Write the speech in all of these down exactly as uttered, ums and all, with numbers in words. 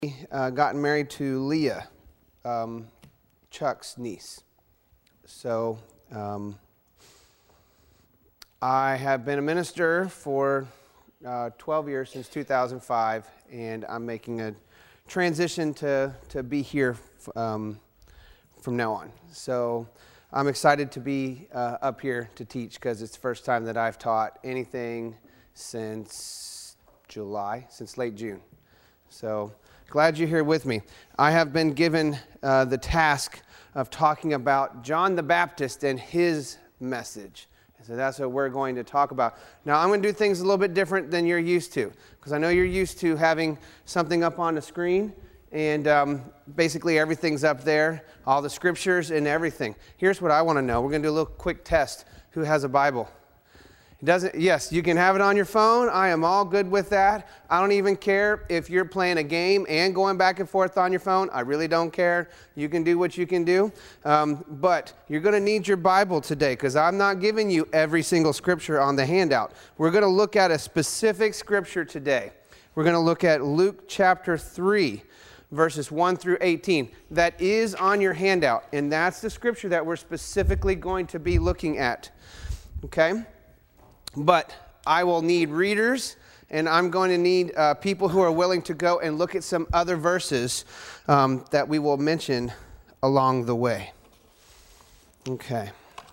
Uh, gotten married to Leah, um, Chuck's niece. So um, I have been a minister for uh, twelve years, since two thousand five, and I'm making a transition to, to be here um, from now on. So I'm excited to be uh, up here to teach because it's the first time that I've taught anything since July, since late June. So glad you're here with me. I have been given uh, the task of talking about John the Baptist and his message. So that's what we're going to talk about. Now, I'm going to do things a little bit different than you're used to, because I know you're used to having something up on the screen, and um, basically everything's up there, all the scriptures and everything. Here's what I want to know. We're going to do a little quick test. Who has a Bible? It doesn't, yes, you can have it on your phone. I am all good with that. I don't even care if you're playing a game and going back and forth on your phone. I really don't care. You can do what you can do. Um, but you're going to need your Bible today, because I'm not giving you every single scripture on the handout. We're going to look at a specific scripture today. We're going to look at Luke chapter three, verses one through eighteen. That is on your handout, and that's the scripture that we're specifically going to be looking at. Okay? But I will need readers, and I'm going to need uh, people who are willing to go and look at some other verses um, that we will mention along the way. Okay.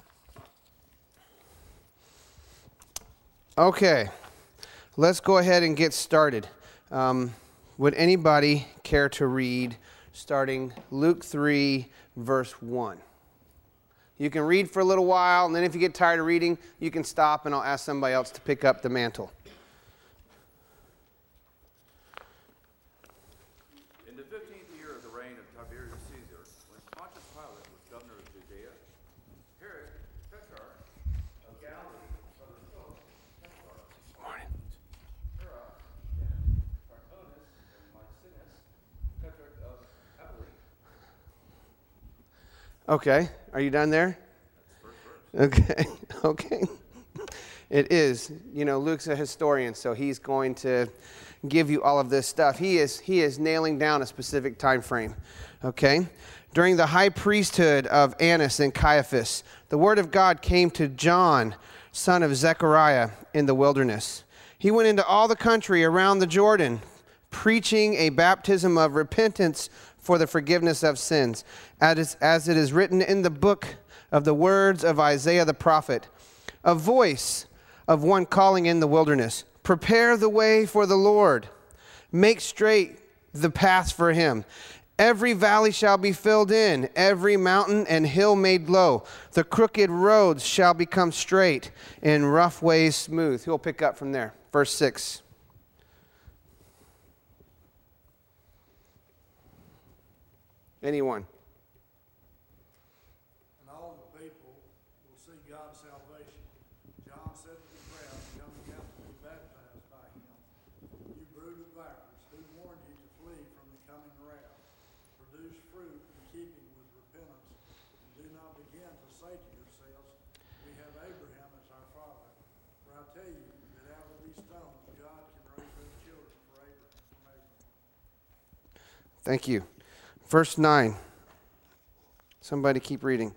Okay. Let's go ahead and get started. Um, would anybody care to read starting Luke three, verse one? You can read for a little while, and then if you get tired of reading, you can stop, and I'll ask somebody else to pick up the mantle. In the fifteenth year of the reign of Tiberius Caesar, when Pontius Pilate was governor of Judea, Herod, tetrarch of Galilee, brother Philip, tetrarch of Tura, and Tarconus and Maecenas, tetrarch of Abilene. Okay. Are you done there? Okay. Okay. It is. You know, Luke's a historian, so he's going to give you all of this stuff. He is he is nailing down a specific time frame. Okay? During the high priesthood of Annas and Caiaphas, the word of God came to John, son of Zechariah, in the wilderness. He went into all the country around the Jordan, preaching a baptism of repentance for the forgiveness of sins, as, as it is written in the book of the words of Isaiah the prophet, a voice of one calling in the wilderness, prepare the way for the Lord, make straight the paths for him. Every valley shall be filled in, every mountain and hill made low. The crooked roads shall become straight, and rough ways smooth. Who'll pick up from there? Verse six. Anyone? And all the people will see God's salvation. John said to the crowd coming out to be baptized by him, you brood of vipers, who warned you to flee from the coming wrath? Produce fruit in keeping with repentance, and do not begin to say to yourselves, we have Abraham as our father. For I tell you that out of these stones God can raise up children for Abraham. From Abraham. Thank you. Verse nine. Somebody keep reading.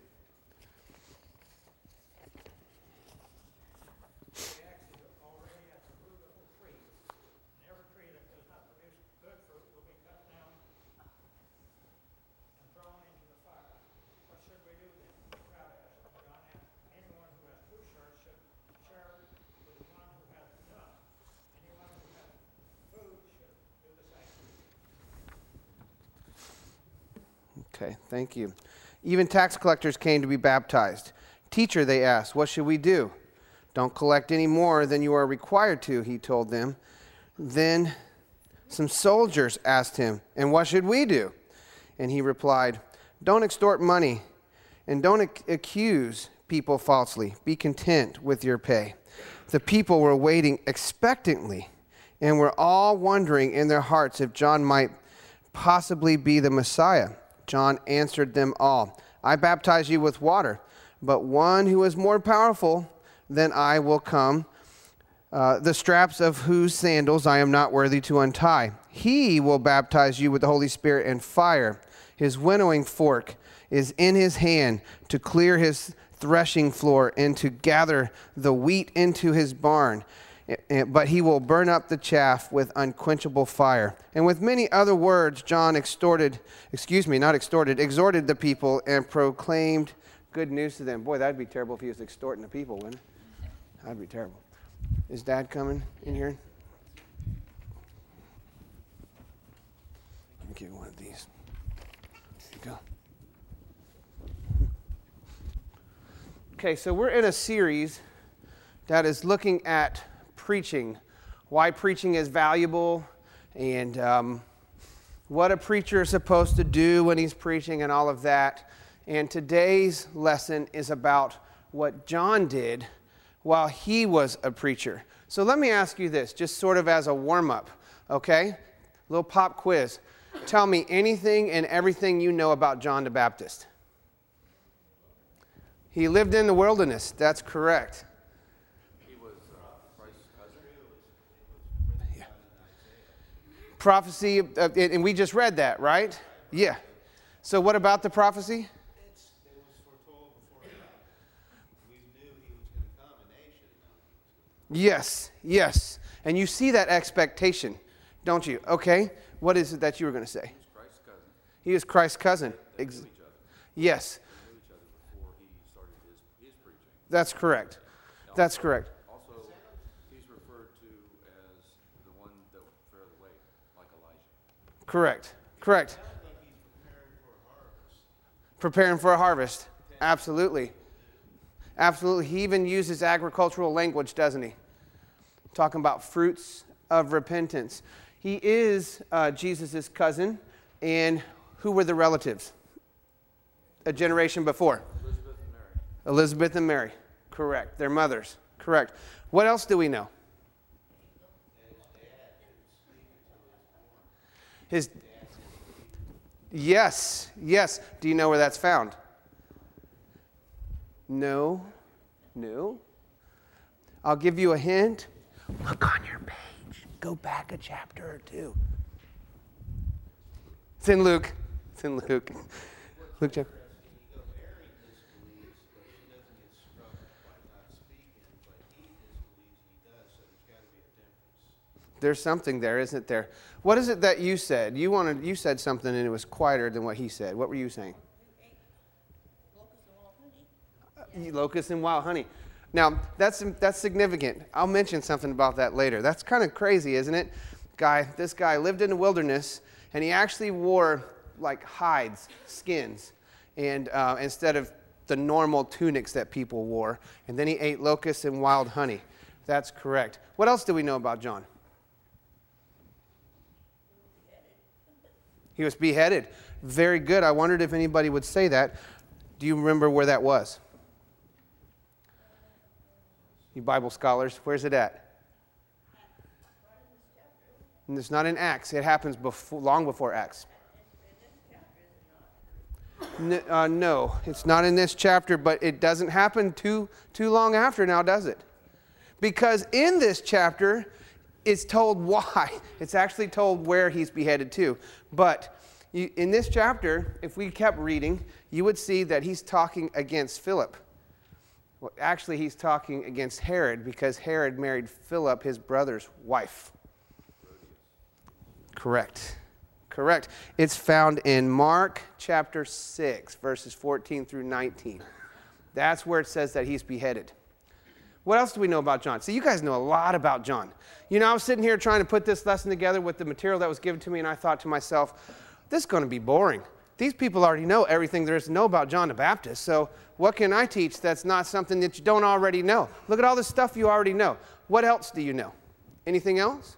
Okay, thank you. Even tax collectors came to be baptized. Teacher, they asked, what should we do? Don't collect any more than you are required to, he told them. Then some soldiers asked him, and what should we do? And he replied, don't extort money and don't ac- accuse people falsely. Be content with your pay. The people were waiting expectantly and were all wondering in their hearts if John might possibly be the Messiah. John answered them all, I baptize you with water, but one who is more powerful than I will come, uh, the straps of whose sandals I am not worthy to untie. He will baptize you with the Holy Spirit and fire. His winnowing fork is in his hand to clear his threshing floor and to gather the wheat into his barn. But he will burn up the chaff with unquenchable fire. And with many other words, John extorted, excuse me, not extorted, exhorted the people and proclaimed good news to them. Boy, that'd be terrible if he was extorting the people, wouldn't it? That'd be terrible. Is Dad coming in here? Let me give you one of these. There you go. Okay, so we're in a series that is looking at preaching, why preaching is valuable, and um, what a preacher is supposed to do when he's preaching and all of that. And today's lesson is about what John did while he was a preacher. So let me ask you this, just sort of as a warm-up, okay? Little pop quiz. Tell me anything and everything you know about John the Baptist. He lived in the wilderness. That's correct. He was uh, Christ's cousin. Yeah. Prophecy, uh, and we just read that, right? Yeah. So what about the prophecy? It's, it was foretold before he died. We knew he was going to come, a nation. Yes, yes. And you see that expectation, don't you? Okay. What is it that you were going to say? He was Christ's cousin. He is Christ's cousin. They Ex- knew each other. yes, They knew each other before he started his, his preaching. that's correct. That's correct. Also, he's referred to as the one that would prepare the way, like Elijah. Correct. Correct. Sounds like he's preparing for a harvest. Preparing for a harvest. Absolutely. Absolutely. He even uses agricultural language, doesn't he? Talking about fruits of repentance. He is uh, Jesus' cousin, and who were the relatives? A generation before. Elizabeth and Mary. Elizabeth and Mary. Correct. Their mothers. Correct. What else do we know? His. Yes. Yes. Do you know where that's found? No. No. I'll give you a hint. Look on your page. Go back a chapter or two. It's in Luke. It's in Luke. Luke chapter. You go, Mary disbelieves, but she doesn't get struck by not speaking, but he disbelieves he does, so there's got to be a difference. There's something there, isn't there? What is it that you said? You wanted. You said something, and it was quieter than what he said. What were you saying? Uh, Locusts and wild honey. Now, that's that's significant. I'll mention something about that later. That's kind of crazy, isn't it? Guy, this guy lived in the wilderness, and he actually wore like hides, skins, and uh, instead of the normal tunics that people wore. And then he ate locusts and wild honey. That's correct. What else do we know about John? He was beheaded. Very good. I wondered if anybody would say that. Do you remember where that was? You Bible scholars, where's it at? And it's not in Acts. It happens before, long before Acts. N- uh, no, it's not in this chapter, but it doesn't happen too, too long after now, does it? Because in this chapter, it's told why. It's actually told where he's beheaded to. But you, in this chapter, if we kept reading, you would see that he's talking against Philip. Well, actually, he's talking against Herod because Herod married Philip, his brother's wife. Correct. Correct. It's found in Mark chapter six, verses fourteen through nineteen. That's where it says that he's beheaded. What else do we know about John? See, you guys know a lot about John. You know, I was sitting here trying to put this lesson together with the material that was given to me, and I thought to myself, this is going to be boring. These people already know everything there is to know about John the Baptist, so what can I teach that's not something that you don't already know? Look at all the stuff you already know. What else do you know? Anything else?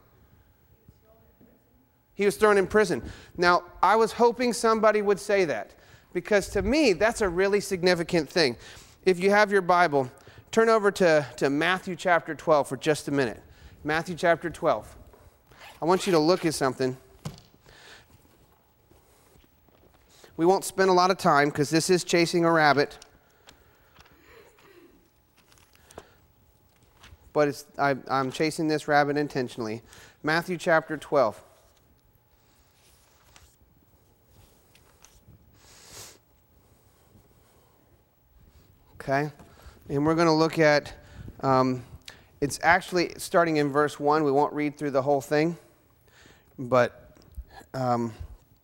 He was thrown in prison. Now, I was hoping somebody would say that, because to me, that's a really significant thing. If you have your Bible, turn over to, to Matthew chapter twelve for just a minute. Matthew chapter twelve. I want you to look at something. We won't spend a lot of time because this is chasing a rabbit. But it's, I, I'm chasing this rabbit intentionally. Matthew chapter twelve. Okay? And we're going to look at, um, it's actually starting in verse one. We won't read through the whole thing, but um,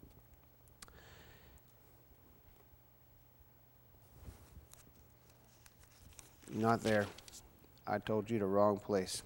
not there. I told you the wrong place.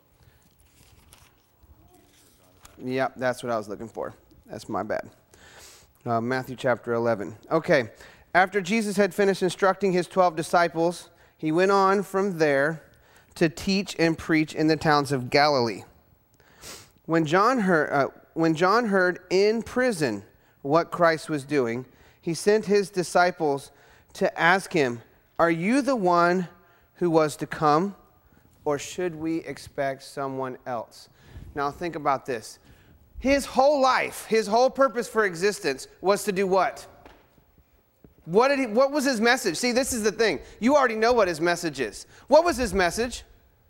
Yep, that's what I was looking for. That's my bad. Uh, Matthew chapter eleven. Okay. After Jesus had finished instructing his twelve disciples, he went on from there to teach and preach in the towns of Galilee. When John heard, uh, when John heard in prison what Christ was doing, he sent his disciples to ask him, "Are you the one who was to come, or should we expect someone else?" Now think about this. His whole life, his whole purpose for existence was to do what? What did he, what was his message? See, this is the thing. You already know what his message is. What was his message?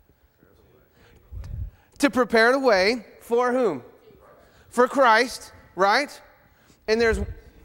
To prepare the way for whom? For Christ, right? And there's...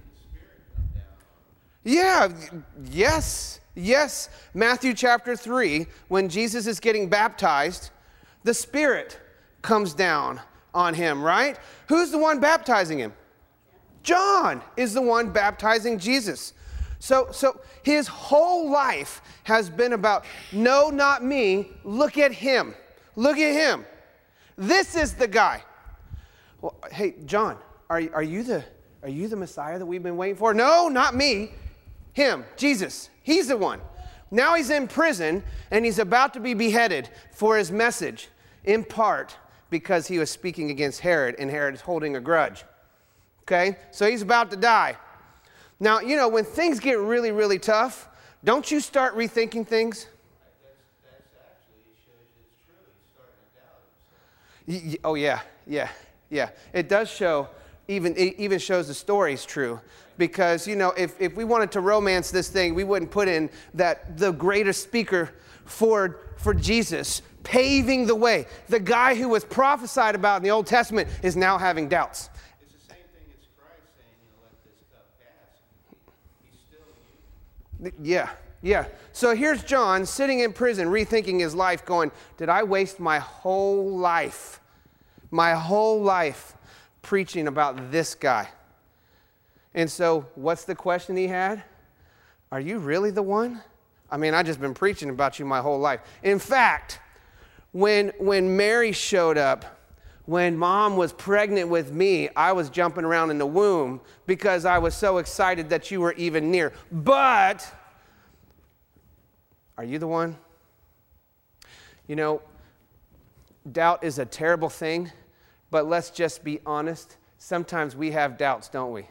Yeah, yes, yes. Matthew chapter three, when Jesus is getting baptized, the Spirit comes down on him, right? Who's the one baptizing him? John is the one baptizing Jesus. So, so his whole life has been about, no, not me, look at him. Look at him. This is the guy. Well, hey, John, are, are, you the, are you the Messiah that we've been waiting for? No, not me. Him, Jesus. He's the one. Now he's in prison, and he's about to be beheaded for his message, in part because he was speaking against Herod, and Herod is holding a grudge. Okay? So he's about to die. Now, you know, when things get really, really tough, don't you start rethinking things? That's, that's actually shows it's true. He's starting to doubt himself. Y- y- oh, yeah, yeah, yeah. It does show, even it even shows the story's true. Because, you know, if, if we wanted to romance this thing, we wouldn't put in that the greatest speaker for, for Jesus, paving the way. The guy who was prophesied about in the Old Testament is now having doubts. It's the same thing as Christ saying, you know, let this cup pass. He, he's still you. Yeah, yeah. So here's John sitting in prison, rethinking his life, going, did I waste my whole life, my whole life preaching about this guy? And so what's the question he had? Are you really the one? I mean, I've just been preaching about you my whole life. In fact, when, when Mary showed up, when mom was pregnant with me, I was jumping around in the womb because I was so excited that you were even near. But, are you the one? You know, doubt is a terrible thing, but let's just be honest. Sometimes we have doubts, don't we?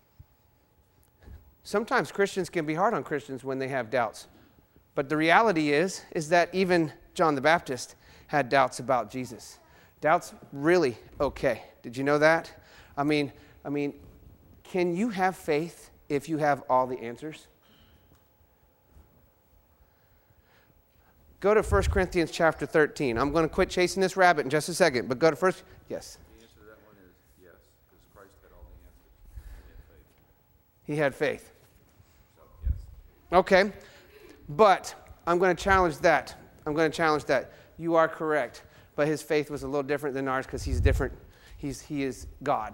Sometimes Christians can be hard on Christians when they have doubts. But the reality is, is that even John the Baptist had doubts about Jesus. Doubt's really okay. Did you know that? I mean, I mean, can you have faith if you have all the answers? Go to First Corinthians chapter thirteen. I'm going to quit chasing this rabbit in just a second, but go to first. Yes. The answer to that one is yes, because Christ had all the answers. He had faith. So, yes. Okay. But I'm going to challenge that. I'm going to challenge that. You are correct. But his faith was a little different than ours because he's different. He's, he is God.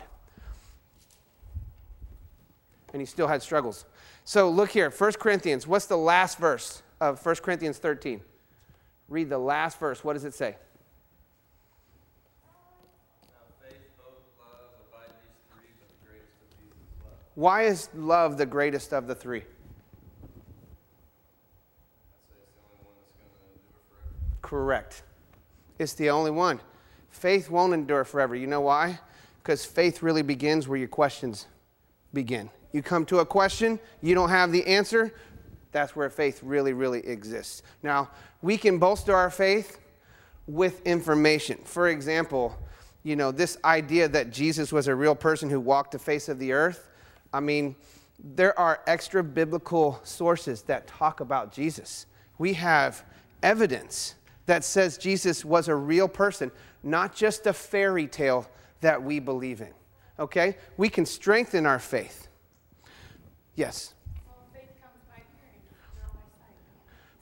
And he still had struggles. So look here, First Corinthians. What's the last verse of First Corinthians thirteen? Read the last verse. What does it say? Now, faith, hope, love, abide these three, but the greatest of these is love. Why is love the greatest of the three? I'd say it's the only one that's going to endure forever. Correct. It's the only one. Faith won't endure forever. You know why? Because faith really begins where your questions begin. You come to a question, you don't have the answer, that's where faith really, really exists. Now, we can bolster our faith with information. For example, you know, this idea that Jesus was a real person who walked the face of the earth, I mean, there are extra biblical sources that talk about Jesus. We have evidence that says Jesus was a real person, not just a fairy tale that we believe in. Okay? We can strengthen our faith. Yes? Well, faith comes by hearing, not by sight.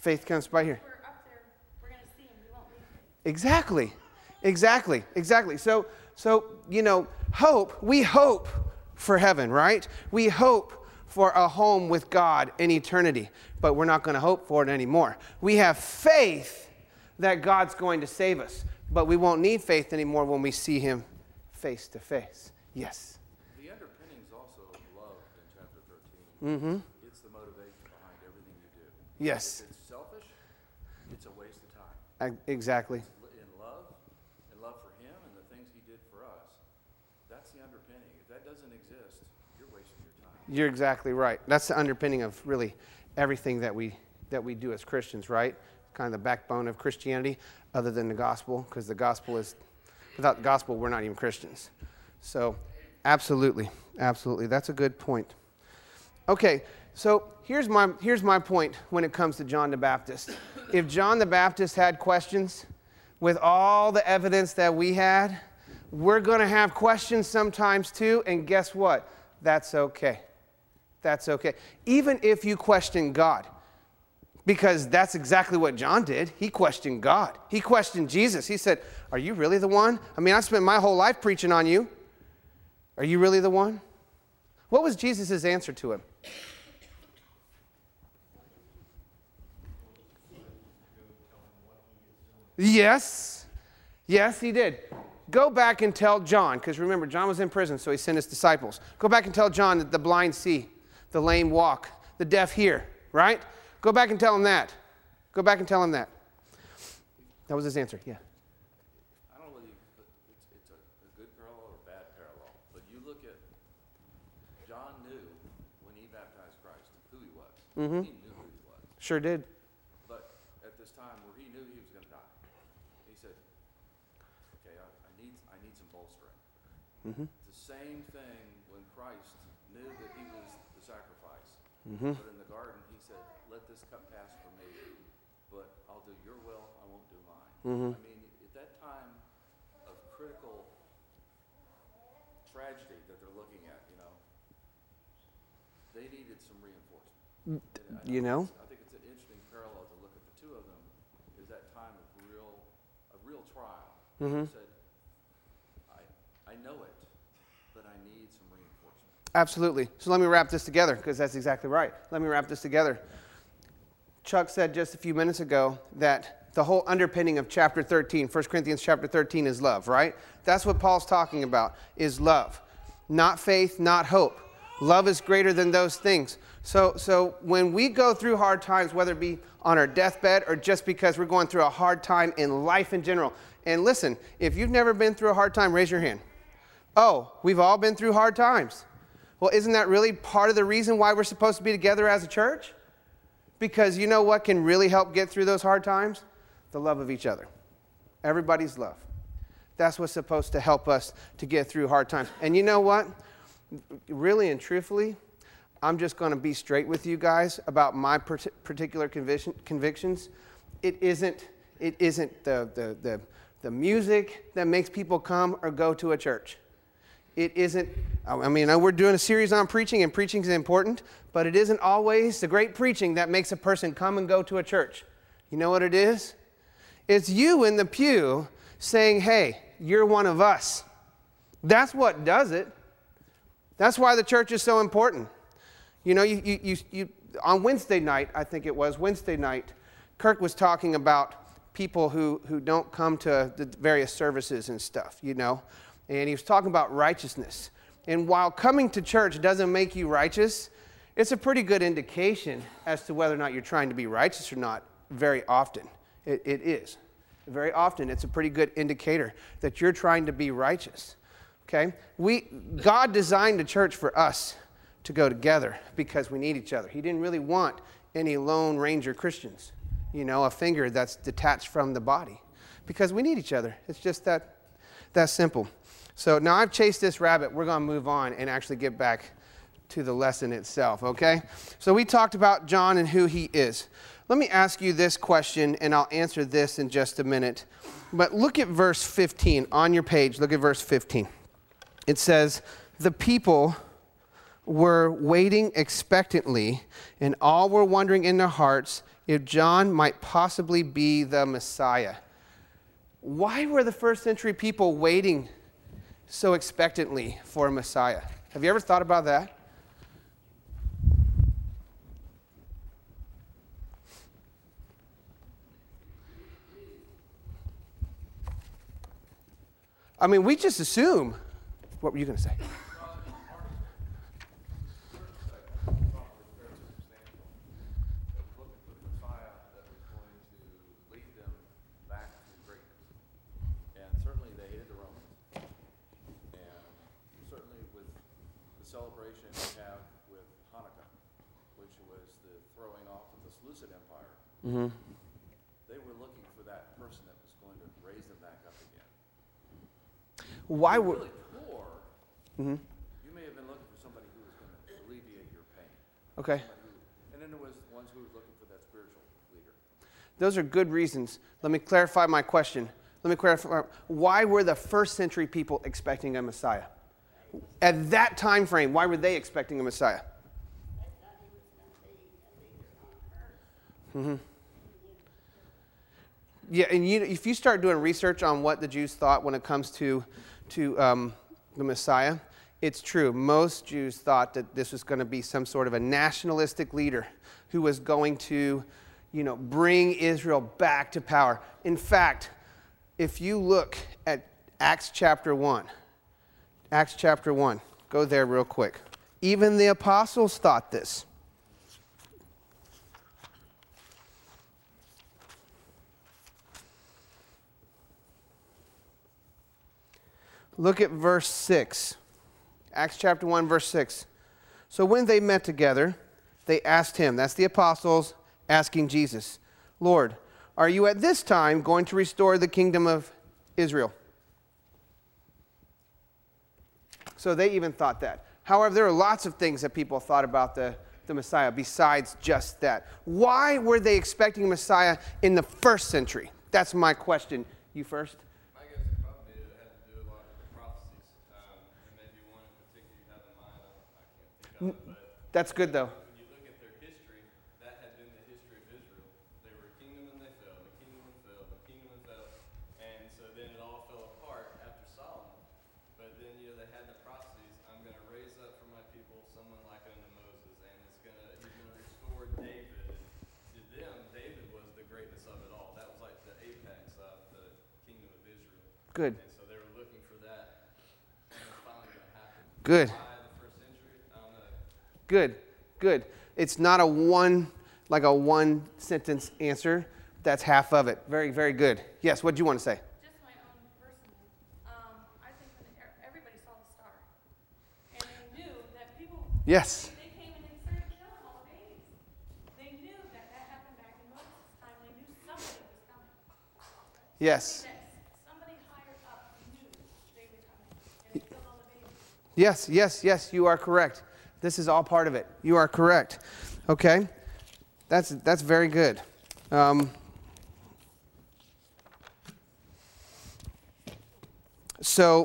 Faith comes by here. We're up there, we're going to see him. We won't leave him. Exactly. Exactly. Exactly. So, so, you know, hope, we hope for heaven, right? We hope for a home with God in eternity, but we're not going to hope for it anymore. We have faith that God's going to save us, but we won't need faith anymore when we see him face to face. Yes. The underpinnings also of love in chapter thirteen. Mm-hmm. It's the motivation behind everything you do. Yes. If it's selfish, it's a waste of time. I- exactly. In love, and love for him and the things he did for us, that's the underpinning. If that doesn't exist, you're wasting your time. You're exactly right. That's the underpinning of really everything that we that we do as Christians, right? Kind of the backbone of Christianity, other than the gospel, because the gospel is, without the gospel, we're not even Christians. So, absolutely, absolutely. That's a good point. Okay, so here's my here's my point when it comes to John the Baptist. If John the Baptist had questions, with all the evidence that we had, we're going to have questions sometimes too, and guess what? That's okay. That's okay. Even if you question God, because that's exactly what John did. He questioned God. He questioned Jesus. He said, are you really the one? I mean, I spent my whole life preaching on you. Are you really the one? What was Jesus' answer to him? Yes. Yes, he did. Go back and tell John, because remember, John was in prison, so he sent his disciples. Go back and tell John that the blind see, the lame walk, the deaf hear, right? Go back and tell him that. Go back and tell him that. That was his answer, yeah. I don't know whether you, but it's, it's a, a good parallel or a bad parallel, but you look at, John knew when he baptized Christ who he was. Mm-hmm. He knew who he was. Sure did. But at this time where he knew he was going to die, he said, okay, I, I need I need some bolstering. Mm-hmm. The same thing when Christ knew that he was the sacrifice. Mm-hmm. But in the garden, he said, let this cup pass from me, but I'll do your will, I won't do mine. Mm-hmm. I mean, at that time of critical tragedy that they're looking at, you know, they needed some reinforcement. And I You know? I think it's an interesting parallel to look at the two of them, is that time of real, a real trial. Mm-hmm. He said, I, I know it, but I need some reinforcement. Absolutely. So let me wrap this together, because that's exactly right. Let me wrap this together. Chuck said just a few minutes ago that the whole underpinning of chapter thirteen, First Corinthians chapter thirteen, is love, right? That's what Paul's talking about, is love. Not faith, not hope. Love is greater than those things. So, so when we go through hard times, whether it be on our deathbed or just because we're going through a hard time in life in general, and listen, if you've never been through a hard time, raise your hand. Oh, we've all been through hard times. Well, isn't that really part of the reason why we're supposed to be together as a church? Because you know what can really help get through those hard times? The love of each other. Everybody's love. That's what's supposed to help us to get through hard times. And you know what? Really and truthfully, I'm just going to be straight with you guys about my particular conviction, convictions. It isn't, it isn't the, the, the, the music that makes people come or go to a church. It isn't, I mean, I know we're doing a series on preaching, and preaching is important, but it isn't always the great preaching that makes a person come and go to a church. You know what it is? It's you in the pew saying, hey, you're one of us. That's what does it. That's why the church is so important. You know, you, you, you, you, on Wednesday night, I think it was, Wednesday night, Kirk was talking about people who, who don't come to the various services and stuff, you know. And he was talking about righteousness. And while coming to church doesn't make you righteous, it's a pretty good indication as to whether or not you're trying to be righteous or not very often. It, it is. Very often, it's a pretty good indicator that you're trying to be righteous. Okay? We, God designed the church for us to go together because we need each other. He didn't really want any Lone Ranger Christians, you know, a finger that's detached from the body, because we need each other. It's just that, that simple. So now I've chased this rabbit. We're going to move on and actually get back to the lesson itself, okay? So we talked about John and who he is. Let me ask you this question, and I'll answer this in just a minute. But look at verse fifteen on your page. Look at verse fifteen. It says, the people were waiting expectantly, and all were wondering in their hearts if John might possibly be the Messiah. Why were the first century people waiting so expectantly for a Messiah? Have you ever thought about that? I mean, we just assume. What were you going to say? Celebration we have with Hanukkah, which was the throwing off of the Seleucid Empire. Mm-hmm. They were looking for that person that was going to raise them back up again. Why If would? you're really poor, Mm-hmm. you may have been looking for somebody who was going to alleviate your pain. Okay. Somebody who- and then there was ones who were looking for that spiritual leader. Those are good reasons. Let me clarify my question. Let me clarify. Why were the first century people expecting a Messiah? At that time frame, why were they expecting a Messiah? Mm-hmm. Yeah, and you, if you start doing research on what the Jews thought when it comes to, to um, the Messiah, it's true. Most Jews thought that this was going to be some sort of a nationalistic leader who was going to, you know, bring Israel back to power. In fact, if you look at Acts chapter one, Acts chapter one. Go there real quick. Even the apostles thought this. Look at verse six. Acts chapter one, verse six. So when they met together, they asked him, that's the apostles asking Jesus, Lord, are you at this time going to restore the kingdom of Israel? So they even thought that. However, there are lots of things that people thought about the, the Messiah besides just that. Why were they expecting a Messiah in the first century? That's my question. You first? I guess it probably it had to do a lot with the prophecies. Um, and maybe one in particular you have in mind. I, I can't think of it. But That's good, though. when you look at their history, that had been the history of Israel. They were a kingdom and they fell, the kingdom and fell, the kingdom and fell. And so then it all fell apart after Solomon. But then, you know, they had the prophecies, I'm going to raise up for my people someone like unto Moses, and it's going to, he's going to restore David. And to them, David was the greatness of it all. That was like the apex of the kingdom of Israel. Good. And so they were looking for that, and it's finally going to happen. Good. Why the first century? I don't know. Good. Good. It's not a one, like a one sentence answer. That's half of it. Very, very good. Yes, what do you want to say? Just my own personal. Um, I think when e- everybody saw the star, and they knew that people. Yes. They came and they started killing all the babies. They knew that that happened back in Moses' time. They knew somebody was coming. Yes. That somebody higher up knew they were coming, and they killed all the babies. Yes, yes, yes, you are correct. This is all part of it. You are correct. Okay? That's, that's very good. Um, so,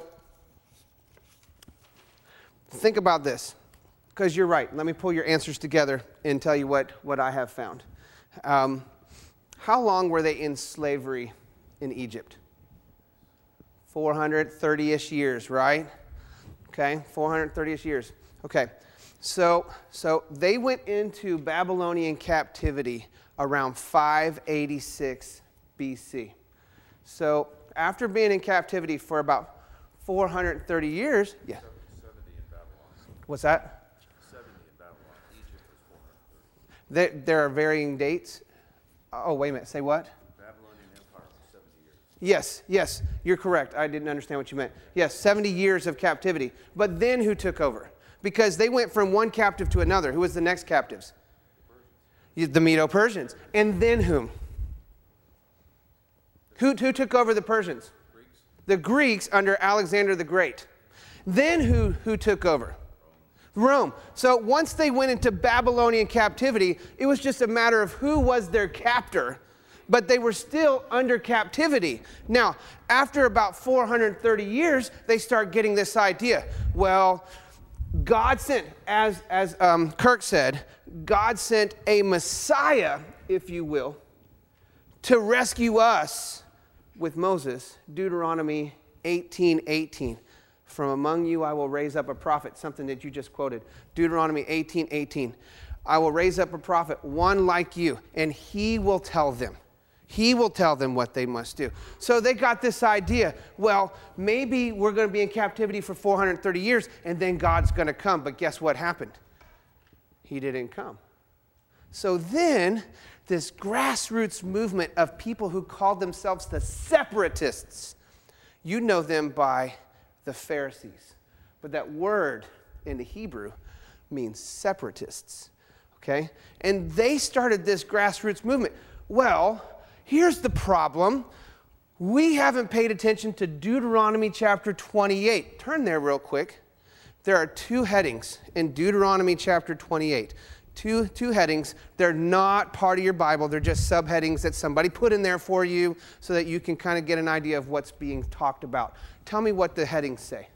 think about this, because you're right. Let me pull your answers together and tell you what, what I have found. Um, how long were they in slavery in Egypt? four hundred thirty-ish years, right? Okay, four hundred thirty-ish years. Okay, so, so they went into Babylonian captivity around five eighty-six B C. So after being in captivity for about four hundred thirty years, yeah. seventy in Babylon. What's that? seventy in Babylon. Egypt was four hundred thirty. There, there are varying dates. Oh, wait a minute. Say what? Babylonian Empire was seventy years. Yes, yes, you're correct. I didn't understand what you meant. Yes, seventy years of captivity. But then who took over? Because they went from one captive to another. Who was the next captives? The Medo-Persians. And then whom? Who, who took over the Persians? Greeks. The Greeks under Alexander the Great. Then who, who took over? Rome. So once they went into Babylonian captivity, it was just a matter of who was their captor, but they were still under captivity. Now, after about four hundred thirty years, they start getting this idea. Well, God sent, as, as um, Kirk said, God sent a Messiah if you will, to rescue us with Moses. Deuteronomy eighteen eighteen. From among you I will raise up a prophet, something that you just quoted. Deuteronomy eighteen eighteen. I will raise up a prophet, one like you, and he will tell them. He will tell them what they must do. So they got this idea, well, maybe we're going to be in captivity for four hundred thirty years, and then God's going to come. But guess what happened? He didn't come. So then, this grassroots movement of people who called themselves the separatists, you know them by the Pharisees. But that word in the Hebrew means separatists. Okay? And they started this grassroots movement. Well, here's the problem. We haven't paid attention to Deuteronomy chapter twenty-eight. Turn there real quick. There are two headings in Deuteronomy chapter twenty-eight. Two, two headings. They're not part of your Bible. They're just subheadings that somebody put in there for you so that you can kind of get an idea of what's being talked about. Tell me what the headings say.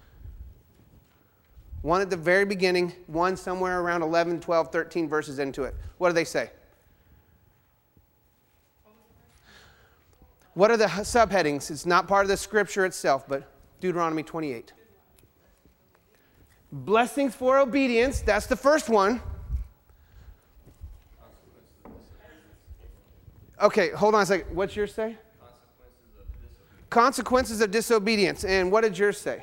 One at the very beginning, one somewhere around eleven, twelve, thirteen verses into it. What do they say? What are the subheadings? It's not part of the scripture itself, but Deuteronomy twenty-eight. Blessings for obedience. That's the first one. Okay, hold on a second. What's yours say? Consequences of disobedience. And what did yours say?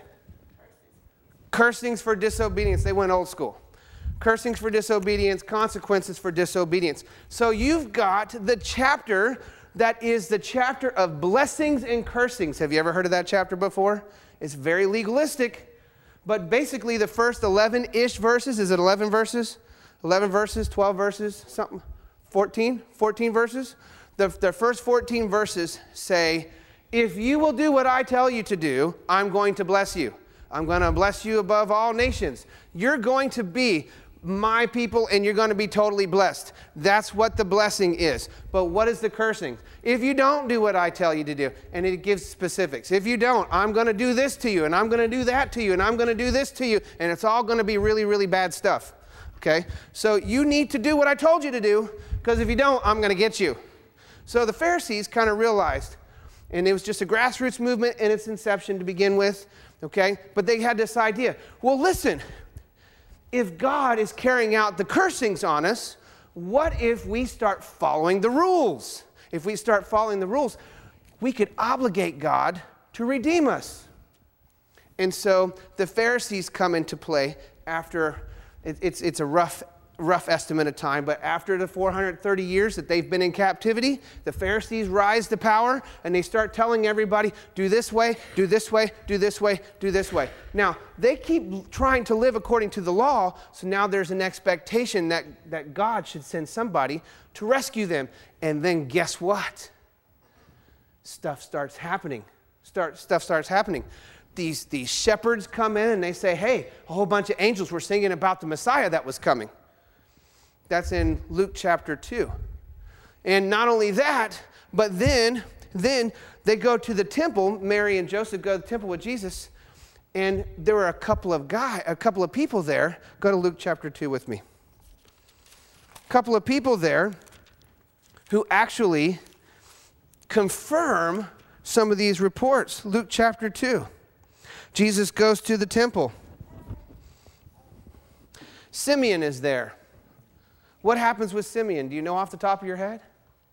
Cursings for disobedience. They went old school. Cursings for disobedience, consequences for disobedience. So you've got the chapter that is the chapter of blessings and cursings. Have you ever heard of that chapter before? It's very legalistic. But basically the first eleven-ish verses, is it eleven verses? eleven verses, twelve verses, something? fourteen? fourteen verses? The, the first fourteen verses say, if you will do what I tell you to do, I'm going to bless you. I'm going to bless you above all nations. You're going to be my people and you're going to be totally blessed. That's what the blessing is. But what is the cursing? If you don't do what I tell you to do, and it gives specifics. If you don't, I'm going to do this to you, and I'm going to do that to you, and I'm going to do this to you, and it's all going to be really, really bad stuff. Okay? So you need to do what I told you to do, because if you don't, I'm going to get you. So the Pharisees kind of realized, and it was just a grassroots movement in its inception to begin with, okay? But they had this idea, well, listen, if God is carrying out the cursings on us, what if we start following the rules? If we start following the rules, we could obligate God to redeem us. And so the Pharisees come into play after, it, it's, it's a rough rough estimate of time, but after the four hundred thirty years that they've been in captivity, the Pharisees rise to power and they start telling everybody, do this way, do this way, do this way, do this way. Now, they keep trying to live according to the law, so now there's an expectation that, that God should send somebody to rescue them. And then guess what? Stuff starts happening. Start, stuff starts happening. These, these shepherds come in and they say, hey, a whole bunch of angels were singing about the Messiah that was coming. That's in Luke chapter two. And not only that, but then, then they go to the temple. Mary and Joseph go to the temple with Jesus. And there were a couple of guy, a couple of people there. Go to Luke chapter two with me. A couple of people there who actually confirm some of these reports. Luke chapter two. Jesus goes to the temple. Simeon is there. What happens with Simeon? Do you know off the top of your head?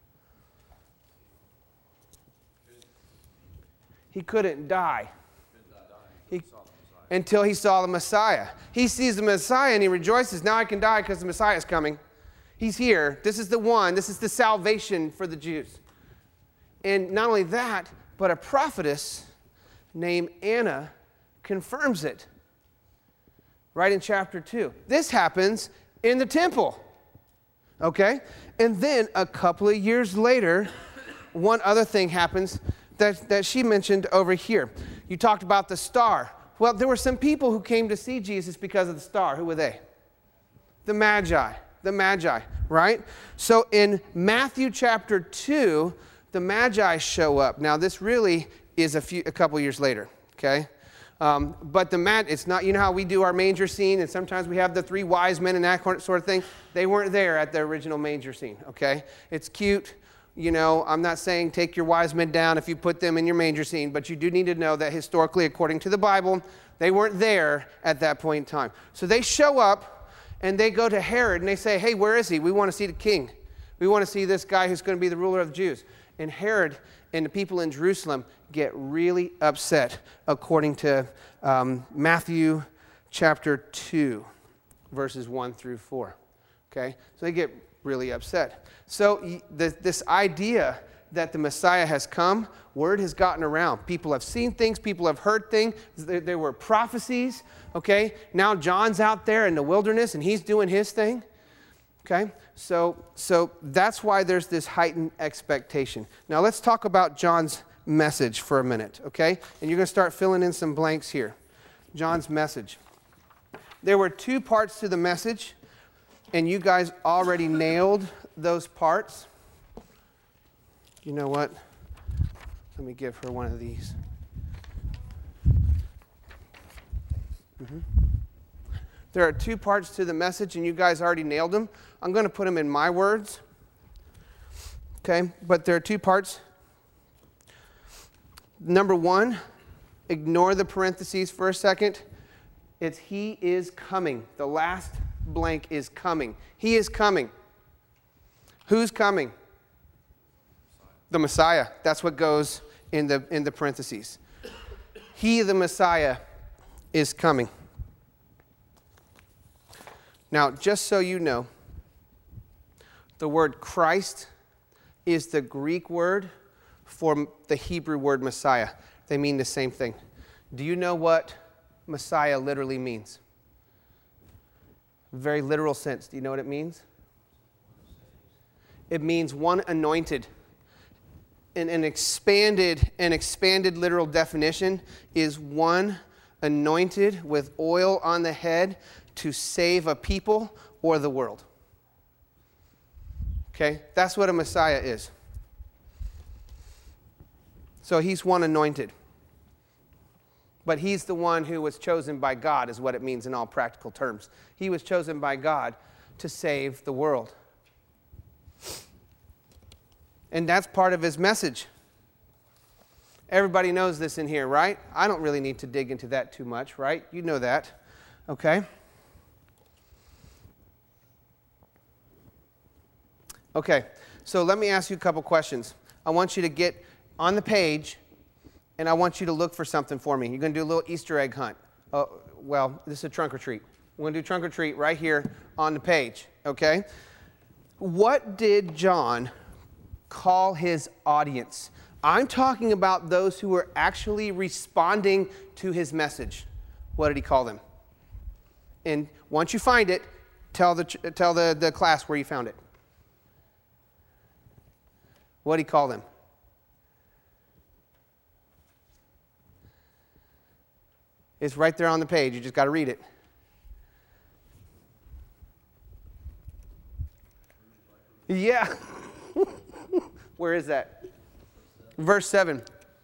He couldn't die he, until he saw the Messiah. He sees the Messiah and he rejoices. Now I can die because the Messiah is coming. He's here. This is the one. This is the salvation for the Jews. And not only that, but a prophetess named Anna confirms it. Right in chapter two. This happens in the temple. Okay? And then a couple of years later, one other thing happens that, that she mentioned over here. You talked about the star. Well, there were some people who came to see Jesus because of the star. Who were they? The Magi. The Magi, right? So in Matthew chapter two, the Magi show up. Now, this really is a few, a couple years later, okay? Um, but the mat, it's not, you know how we do our manger scene, and sometimes we have the three wise men and that sort of thing? They weren't there at the original manger scene, okay? It's cute. You know, I'm not saying take your wise men down if you put them in your manger scene, but you do need to know that historically, according to the Bible, they weren't there at that point in time. So they show up, and they go to Herod, and they say, hey, where is he? We want to see the king. We want to see this guy who's going to be the ruler of the Jews. And Herod and the people in Jerusalem get really upset, according to um, Matthew chapter two, verses one through four. Okay? So they get really upset. So the, this idea that the Messiah has come, word has gotten around. People have seen things. People have heard things. There, there were prophecies. Okay? Now John's out there in the wilderness, and he's doing his thing. Okay? So, so that's why there's this heightened expectation. Now let's talk about John's message for a minute, okay? And you're going to start filling in some blanks here. John's message. There were two parts to the message, and you guys already nailed those parts. You know what? Let me give her one of these. Mm-hmm. There are two parts to the message, and you guys already nailed them. I'm going to put them in my words. Okay, but there are two parts. Number one, ignore the parentheses for a second. It's he is coming. The last blank is coming. He is coming. Who's coming? The Messiah. That's what goes in the, in the parentheses. He, the Messiah, is coming. Now, just so you know, the word Christ is the Greek word for the Hebrew word Messiah. They mean the same thing. Do you know what Messiah literally means? Very literal sense. Do you know what it means? It means one anointed. An, an expanded, an expanded literal definition is one anointed with oil on the head to save a people or the world. Okay? That's what a Messiah is. So he's one anointed. But he's the one who was chosen by God, is what it means in all practical terms. He was chosen by God to save the world. And that's part of his message. Everybody knows this in here, right? I don't really need to dig into that too much, right? You know that. Okay? Okay, so let me ask you a couple questions. I want you to get on the page, and I want you to look for something for me. You're going to do a little Easter egg hunt. Oh, well, this is a trunk or treat. We're going to do trunk or treat right here on the page, okay? What did John call his audience? I'm talking about those who were actually responding to his message. What did he call them? And once you find it, tell the, tell the, the class where you found it. What did he call them? It's right there on the page. You just got to read it. Yeah. Where is that? Verse seven.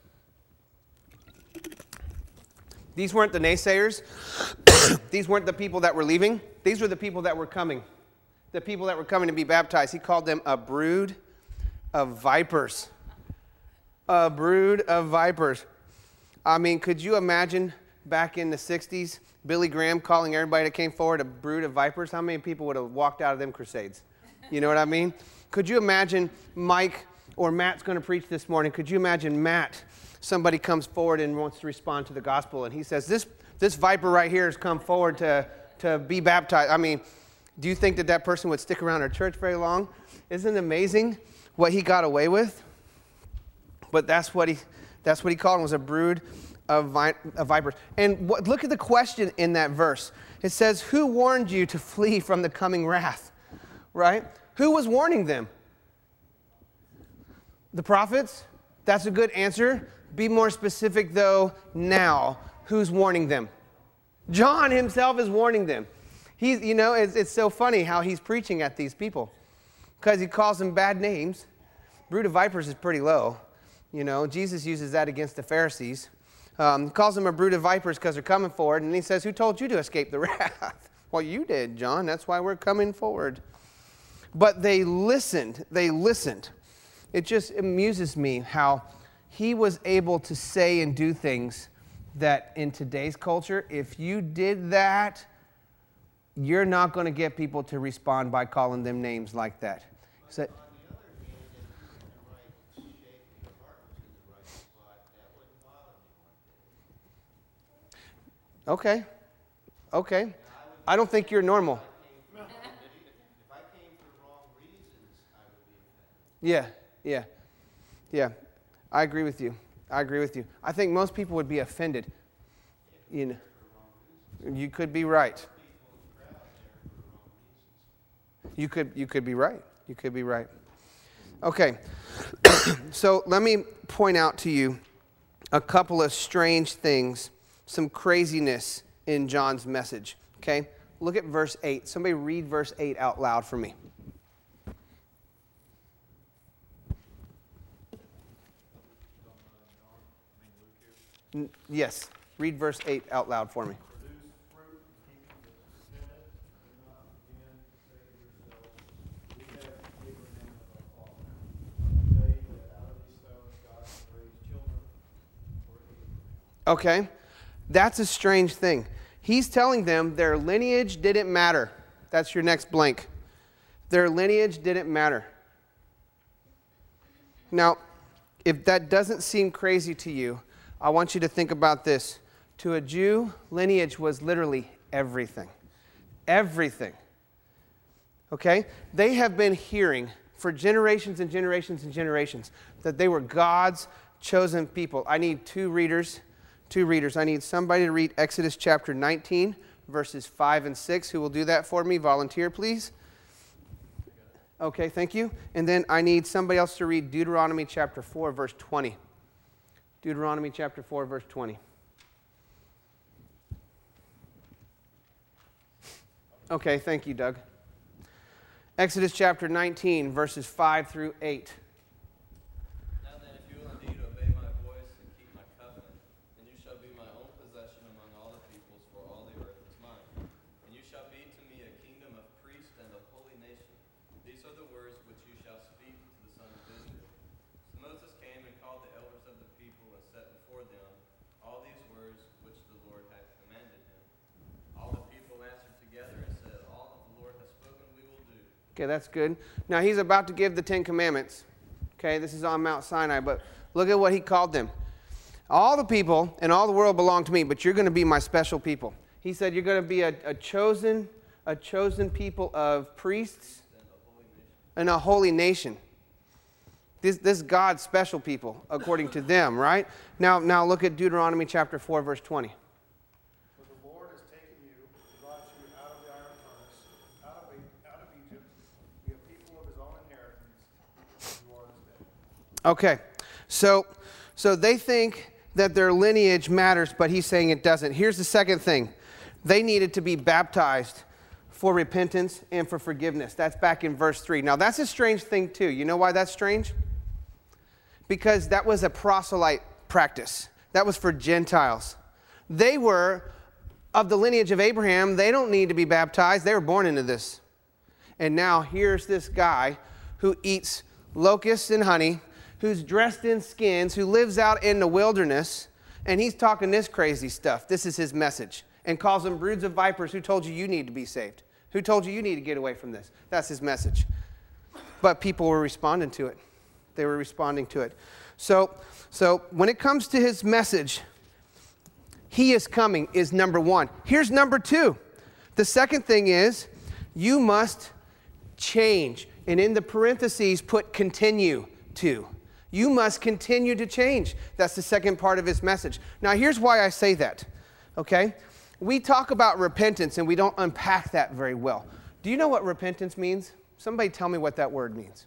These weren't the naysayers. These weren't the people that were leaving. These were the people that were coming. The people that were coming to be baptized. He called them a brood of vipers. A brood of vipers. I mean, could you imagine back in the sixties, Billy Graham calling everybody that came forward a brood of vipers? How many people would have walked out of them crusades? You know what I mean? Could you imagine Mike or Matt's going to preach this morning? Could you imagine Matt, somebody comes forward and wants to respond to the gospel, and he says, this, this viper right here has come forward to, to be baptized. I mean, do you think that that person would stick around our church very long? Isn't it amazing what he got away with? But that's what he, that's what he called him, was a brood of, vi- of vipers. And what, look at the question in that verse. It says, who warned you to flee from the coming wrath? Right? Who was warning them? The prophets? That's a good answer. Be more specific, though, now. Who's warning them? John himself is warning them. He's, you know, it's, it's so funny how he's preaching at these people, because he calls them bad names. Brood of vipers is pretty low. You know, Jesus uses that against the Pharisees. Um, he calls them a brood of vipers because they're coming forward. And he says, who told you to escape the wrath? Well, you did, John. That's why we're coming forward. But they listened. They listened. It just amuses me how he was able to say and do things that in today's culture, if you did that, you're not going to get people to respond by calling them names like that. So, On the other hand, if you're in the right shape, your heart was in the right spot, that wouldn't bother me one bit. okay. Okay. I don't think you're normal. If I came for the wrong reasons, I would be offended. Yeah, yeah, yeah. I agree with you. I agree with you. I think most people would be offended. You know, you could be right. You could, you could be right. You could be right. Okay. So let me point out to you a couple of strange things, some craziness in John's message. Okay? Look at verse eight. Somebody read verse eight out loud for me. N- Yes. Read verse eight out loud for me. Produce fruit, keeping the covenant, do not again say to yourselves, we have Abraham as our father. I tell you that out of these stones God will raise children for Abraham. Okay? That's a strange thing. He's telling them their lineage didn't matter. That's your next blank. Their lineage didn't matter. Now, if that doesn't seem crazy to you, I want you to think about this. To a Jew, lineage was literally everything. Everything. Okay? They have been hearing for generations and generations and generations that they were God's chosen people. I need two readers. Two readers. I need somebody to read Exodus chapter nineteen, verses five and six. Who will do that for me? Volunteer, please. Okay, thank you. And then I need somebody else to read Deuteronomy chapter four, verse twenty. Deuteronomy chapter four, verse twenty. Okay, thank you, Doug. Exodus chapter nineteen, verses five through eight. Now then, if you will indeed obey my voice and keep my covenant, then you shall be my own possession among all the peoples, for all the earth is mine. And you shall be to me a kingdom of priests and a holy nation. These are the words which you shall speak to the sons of Israel. So Moses came and called the elders of the people and set before them all these words which the Lord had commanded him. All the people answered together and said, all that the Lord has spoken we will do. Okay, that's good. Now he's about to give the Ten Commandments. Okay, this is on Mount Sinai, but look at what he called them. All the people and all the world belong to me, but you're going to be my special people. He said you're going to be a, a chosen, a chosen people of priests and a holy nation. This, this God's special people, according to them, right? Now, now look at Deuteronomy chapter four, verse twenty. For the Lord has taken you, brought you out of the iron furnace, out of, E- out of Egypt, to be a people of his own inheritance, and you are his day. Okay, so so they think that their lineage matters, but he's saying it doesn't. Here's the second thing. They needed to be baptized for repentance and for forgiveness. That's back in verse three. Now, that's a strange thing, too. You know why that's strange? Because that was a proselyte practice. That was for Gentiles. They were of the lineage of Abraham. They don't need to be baptized. They were born into this. And now here's this guy who eats locusts and honey, who's dressed in skins, who lives out in the wilderness, and he's talking this crazy stuff. This is his message. And calls them broods of vipers. Who told you you need to be saved? Who told you you need to get away from this? That's his message. But people were responding to it. They were responding to it. So, so when it comes to his message, he is coming is number one. Here's number two. The second thing is you must change. And in the parentheses, put continue to. You must continue to change. That's the second part of his message. Now, here's why I say that, okay? We talk about repentance, and we don't unpack that very well. Do you know what repentance means? Somebody tell me what that word means.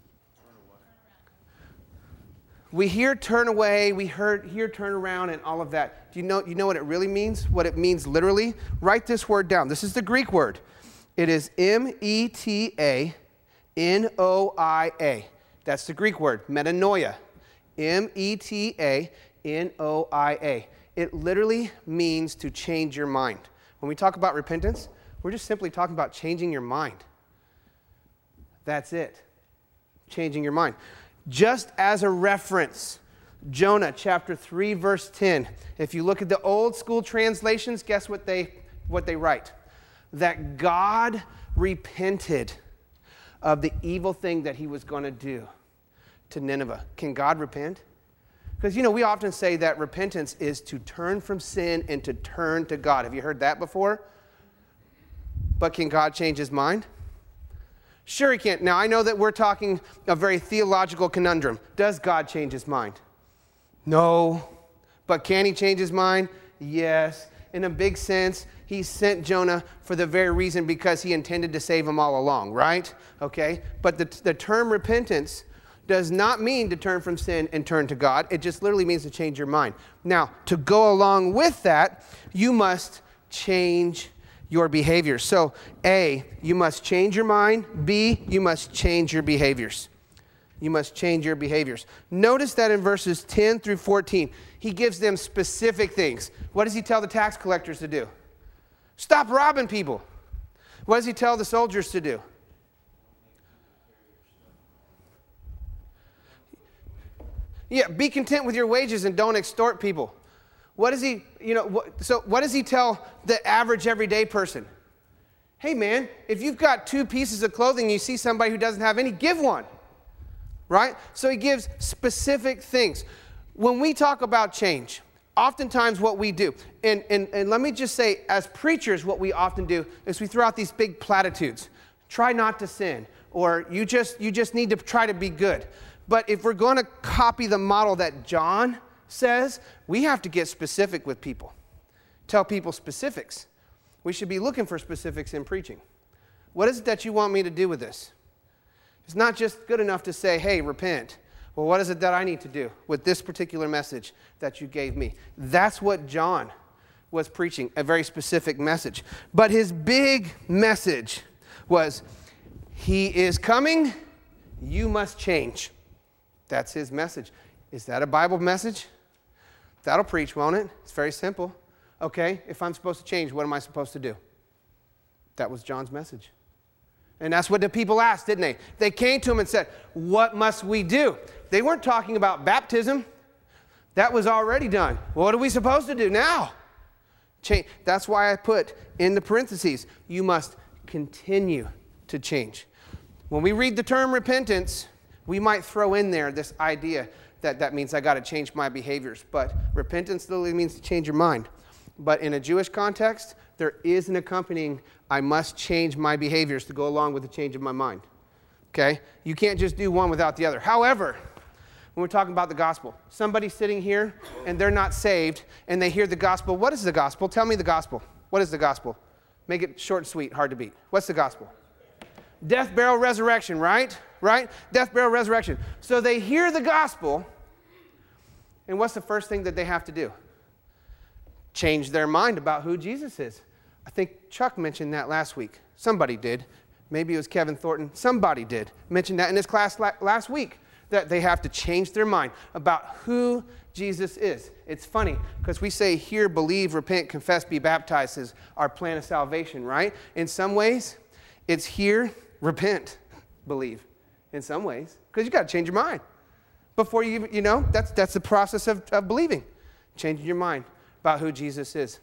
We hear turn away, we heard, hear turn around, and all of that. Do you know, you know what it really means? What it means literally? Write this word down. This is the Greek word. It is M E T A N O I A. That's the Greek word, metanoia. M E T A N O I A. It literally means to change your mind. When we talk about repentance, we're just simply talking about changing your mind. That's it. Changing your mind. Just as a reference, Jonah chapter three, verse ten. If you look at the old school translations, guess what they what they write? That God repented of the evil thing that he was going to do to Nineveh. Can God repent? Because, you know, we often say that repentance is to turn from sin and to turn to God. Have you heard that before? But can God change his mind? Sure he can. Now, I know that we're talking a very theological conundrum. Does God change his mind? No. But can he change his mind? Yes. In a big sense, he sent Jonah for the very reason because he intended to save them all along, right? Okay? But the, the term repentance does not mean to turn from sin and turn to God. It just literally means to change your mind. Now, to go along with that, you must change your behavior. So, A, you must change your mind. B, you must change your behaviors. You must change your behaviors. Notice that in verses ten through fourteen, he gives them specific things. What does he tell the tax collectors to do? Stop robbing people. What does he tell the soldiers to do? Yeah, be content with your wages and don't extort people. What does he, you know, what, so what does he tell the average everyday person? Hey man, if you've got two pieces of clothing and you see somebody who doesn't have any, give one. Right? So he gives specific things. When we talk about change, oftentimes what we do, and, and, and let me just say, as preachers, what we often do is we throw out these big platitudes. Try not to sin, or you just, you just need to try to be good. But if we're going to copy the model that John says, we have to get specific with people. Tell people specifics. We should be looking for specifics in preaching. What is it that you want me to do with this? It's not just good enough to say, hey, repent. Well, what is it that I need to do with this particular message that you gave me? That's what John was preaching, a very specific message. But his big message was, he is coming, you must change. That's his message. Is that a Bible message? That'll preach, won't it? It's very simple. Okay, if I'm supposed to change, what am I supposed to do? That was John's message. And that's what the people asked, didn't they? They came to him and said, what must we do? They weren't talking about baptism. That was already done. What are we supposed to do now? Change. That's why I put in the parentheses, you must continue to change. When we read the term repentance, we might throw in there this idea that that means I got to change my behaviors. But repentance literally means to change your mind. But in a Jewish context, there is an accompanying, I must change my behaviors to go along with the change of my mind. Okay? You can't just do one without the other. However, when we're talking about the gospel, somebody's sitting here and they're not saved and they hear the gospel. What is the gospel? Tell me the gospel. What is the gospel? Make it short and sweet, hard to beat. What's the gospel? Death, burial, resurrection, right? Right? Death, burial, resurrection. So they hear the gospel, and what's the first thing that they have to do? Change their mind about who Jesus is. I think Chuck mentioned that last week. Somebody did. Maybe it was Kevin Thornton. Somebody did mention that in his class la- last week, that they have to change their mind about who Jesus is. It's funny, because we say hear, believe, repent, confess, be baptized is our plan of salvation, right? In some ways, it's hear, repent, believe. In some ways, because you got to change your mind before you, you know, that's that's the process of, of believing, changing your mind about who Jesus is.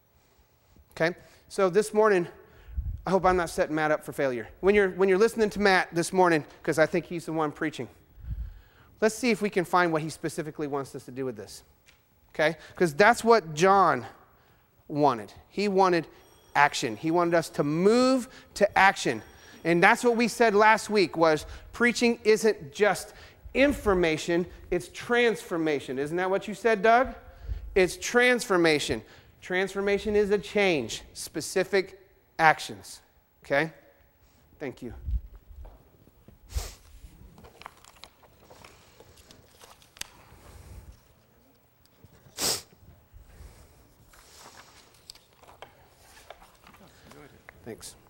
Okay, so this morning, I hope I'm not setting Matt up for failure. When you're when you're listening to Matt this morning, because I think he's the one preaching, let's see if we can find what he specifically wants us to do with this. Okay, because that's what John wanted. He wanted action. He wanted us to move to action. And that's what we said last week was preaching isn't just information, it's transformation. Isn't that what you said, Doug? It's transformation. Transformation is a change, specific actions. Okay? Thank you. Thanks.